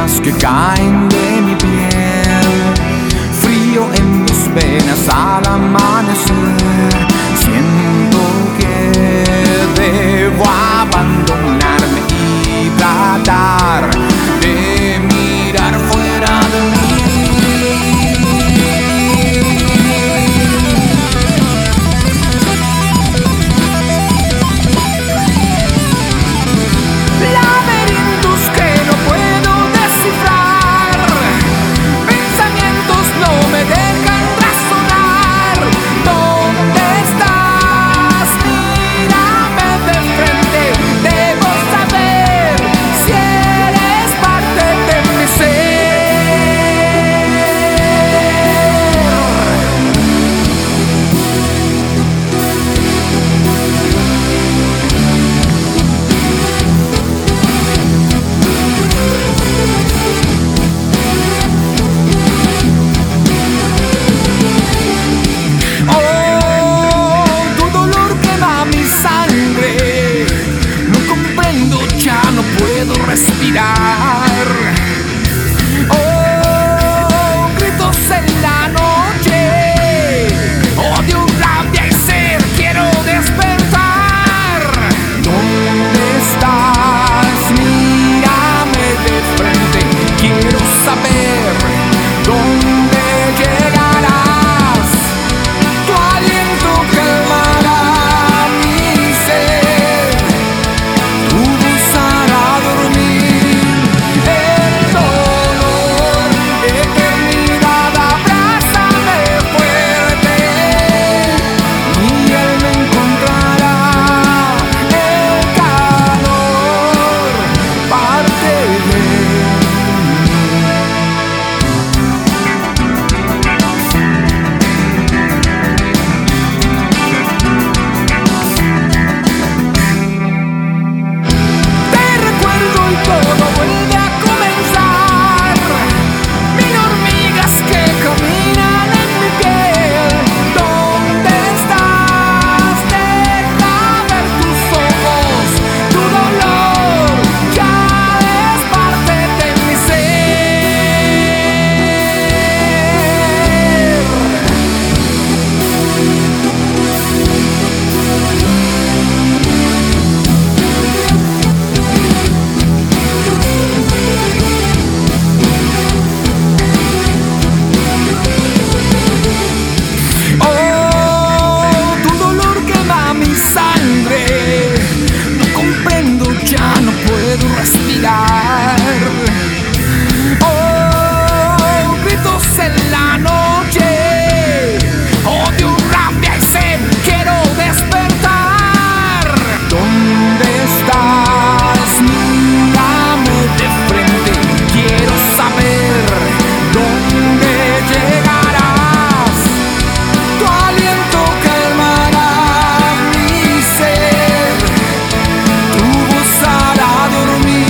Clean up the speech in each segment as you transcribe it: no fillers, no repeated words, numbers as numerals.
gotas que caen de mi piel, frío en mis venas al amanecer. Siento que debo abandonarme y tratar de mirar fuera de mí. Respirar. Oh, gritos en la noche, odio, rabia y sed, quiero despertar. ¿Dónde estás? Mírame de frente, quiero saber dónde llegarás. Tu aliento calmará mi sed, tu voz hará dormir. Oh, gritos en la noche, odio, rabia y sed, quiero despertar. ¿Dónde estás? Mírame de frente, quiero saber dónde llegarás. Tu aliento calmará mi sed, tu voz hará dormir.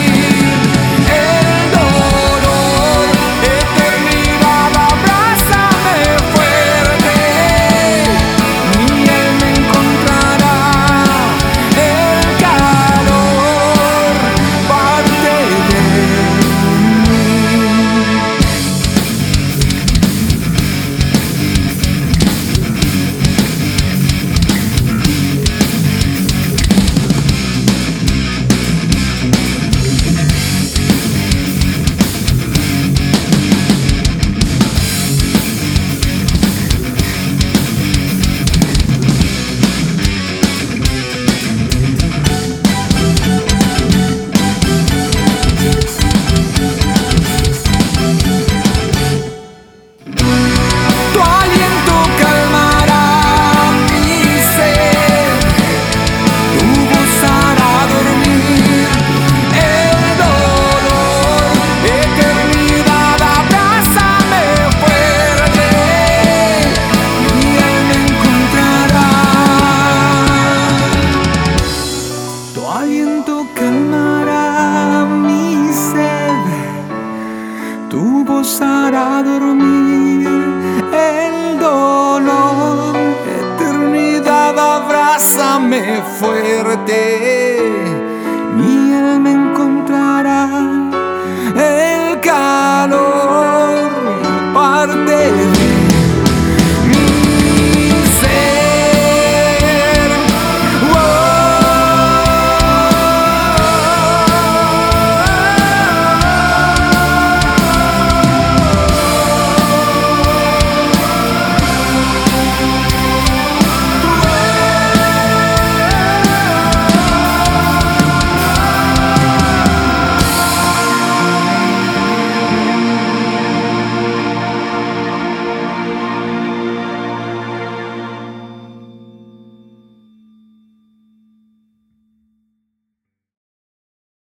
Hará dormir el dolor, eternidad, abrázame fuerte.